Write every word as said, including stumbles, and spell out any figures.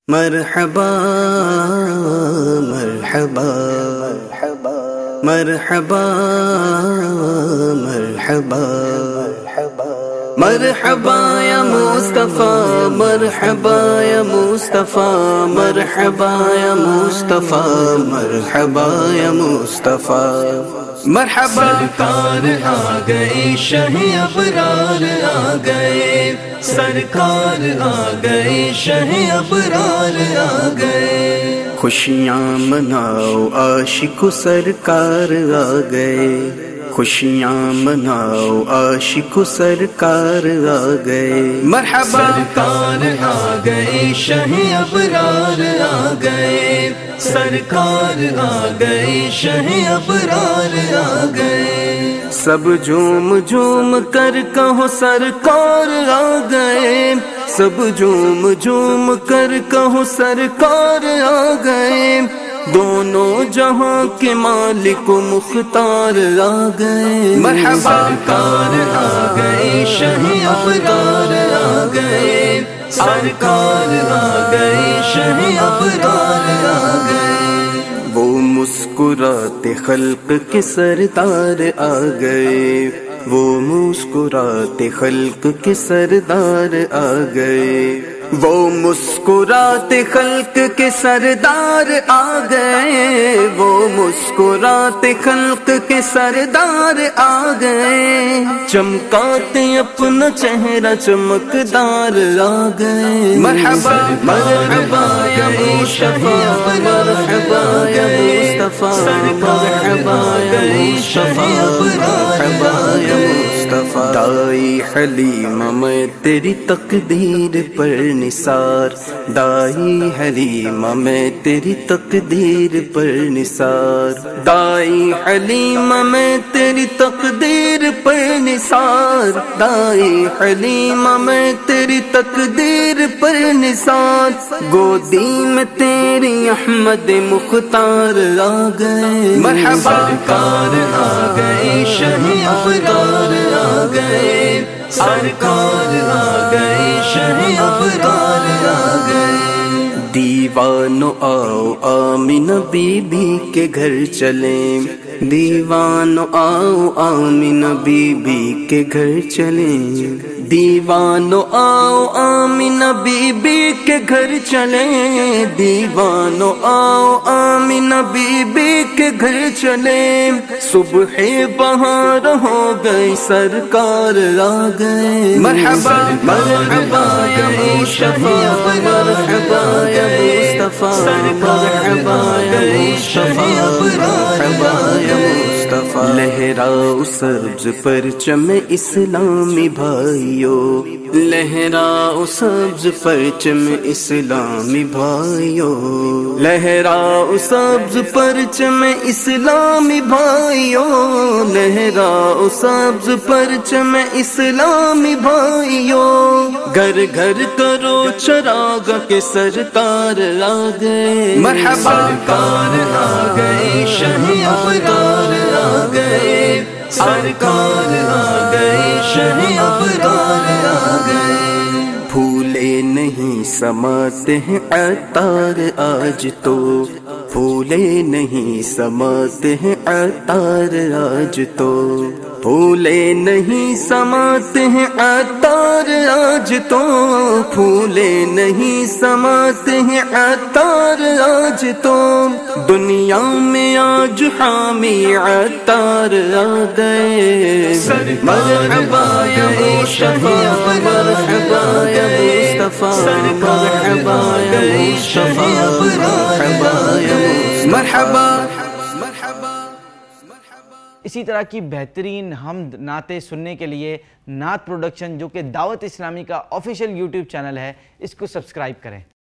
مرحبا مرحبا مرحبا مرحبا مرحبا یا مصطفیٰ، مرحبا یا مصطفیٰ، مرحبا یا مصطفیٰ، مرحبا یا مصطفیٰ، مرحبا سرکار آ گئے، شہ ابرار آ گئے، سرکار آ گئے، شہ ابرار آ گئے، خوشیاں مناؤ عاشق سرکار آ گئے، خوشیاں مناؤ عاشق سرکار آ گئے، مرحبا سرکار آ گئے، شہ ابرار آ گئے، سرکار آ گئے، شہ ابرار آ گئے، سب جھوم جھوم کر کہو سرکار آ گئے، سب جھوم جھوم کر کہو سرکار آ گئے، دونوں جہاں کے مالک و مختار آ گئے، مرحبا سرکار آ گئے، شہ ابرار آ گئے، سرکار آ گئے، شہ ابرار آ گئے، وہ مسکراتے خلق کے سردار آ گئے، وہ مسکراتے خلق کے سردار آ گئے، وہ مسکراتے خلق کے سردار آ گئے، وہ مسکراتے خلق کے سردار آ گئے، چمکاتے اپنا چہرہ چمکدار آ گئے، مرحبا مرحبا یا مصطفیٰ، مرحبا یا مصطفیٰ، مرحبا یا مصطفیٰ، مرحبا یا مصطفیٰ، دائی حلیمہ میں تیری تقدیر پر نثار، دائی حلیمہ میں تیری تقدیر پر نثار، دائی حلیمہ میں تیری تقدیر پر نثار، دائی حلیمہ میں تیری تقدیر پر نثار، گودی میں تیری احمد مختار آ گئے، مرحبا سرکار آ گئے، شہ ابرار آ گئے، سرکار آ گئے، شہ ابرار آ گئے، دیوانو آؤ آمینہ بی بی کے گھر چلیں، دیوانو آؤ آمینہ بی بی کے گھر چلیں، دیوانو آؤ آمینہ بی بی کے گھر چلیں، دیوانو آؤ آمینہ بی بی کے گھر چلیں، صبح بہار ہو گئی سرکار آ گئے، مرحبا مرحبا یا مصطفیٰ، مرحبا یا مصطفیٰ، مرحبا یا مصطفیٰ، مرحبا یا مصطفیٰ، لہراؤ سبز پرچم اسلامی بھائیو، لہراؤ سبز پرچم اسلامی بھائیو، لہراؤ سبز پرچم اسلامی بھائیو، لہراؤ سبز پرچم اسلامی بھائیو، گھر گھر کرو چراغ کے سرکار آ گئے، مرحبا سرکار آ گئے، شہ ابرار آ گئے، سرکار آ گئے، شہ ابرار آ گئے، پھولے نہیں سماتے ہیں عطار آج تو، پھولے نہیں سماتے ہیں عطار آج تو، پھولے نہیں سماتے ہیں عطار آج تو، پھولے نہیں سماتے ہیں عطار آج تو، دنیا میں آج حامی عطار آ گئے، مرحبا یا مصطفیٰ، مرحبا یا مصطفیٰ، مرحبا یا مصطفیٰ، مرحبا یا مصطفیٰ، مرحبا۔ اسی طرح کی بہترین حمد نعتیں سننے کے لیے نعت پروڈکشن جو کہ دعوت اسلامی کا آفیشیل یوٹیوب چینل ہے، اس کو سبسکرائب کریں۔